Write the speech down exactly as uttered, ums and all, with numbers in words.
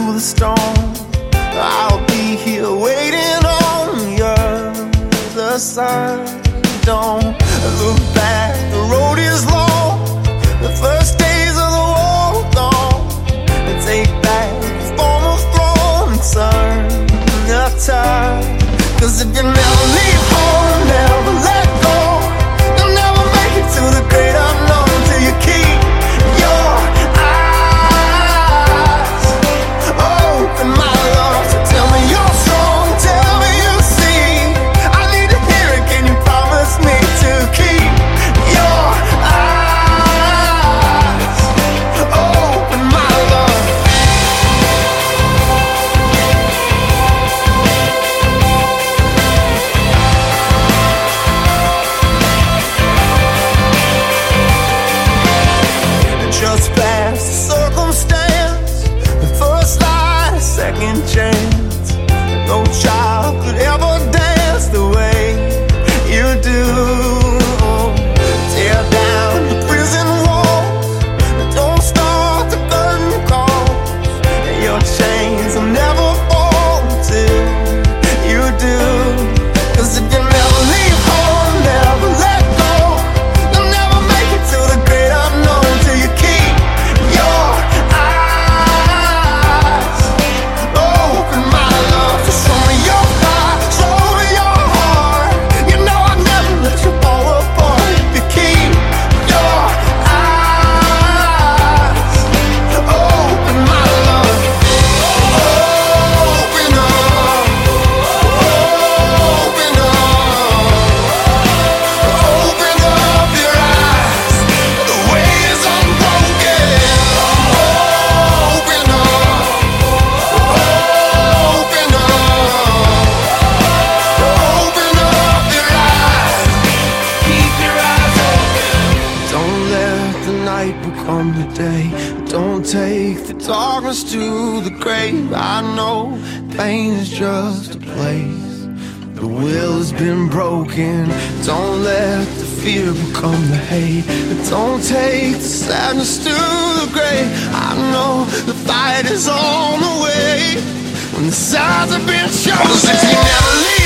through the storm, I'll be here waiting on the other side. Don't look back, the road is long, the first days of the war gone. And take back the former throne and turn the tide. Cause if you never leave home, never let go, you'll never make it to the great unknown till you keep your eyes open, my love. So tell me you're strong, tell me you see. I need to hear it, can you promise me to keep your eyes open, my love? Just past the circumstance, the first lie, second chance. No child could ever dance the way you do. Tear down the prison walls, don't start the curtain calls. Your chains will never fall till you do. Cause if you never leave home, never let go, you'll never make it to the great unknown till you keep your eyes open, my love. So show me your heart, show me your heart. You know I'll never let you fall apart if you keep your eyes open, my love. Open up, open up, open up your eyes. The way is unbroken. Open up, open up, open up your eyes. Keep your eyes open. Don't let the night become the day. Don't take the darkness to the grave. I know pain is just a place. The will has been broken. Don't let the fear become the hate. Don't take the sadness to the grave. I know the fight is on the way. When the sides have been chosen, if you never leave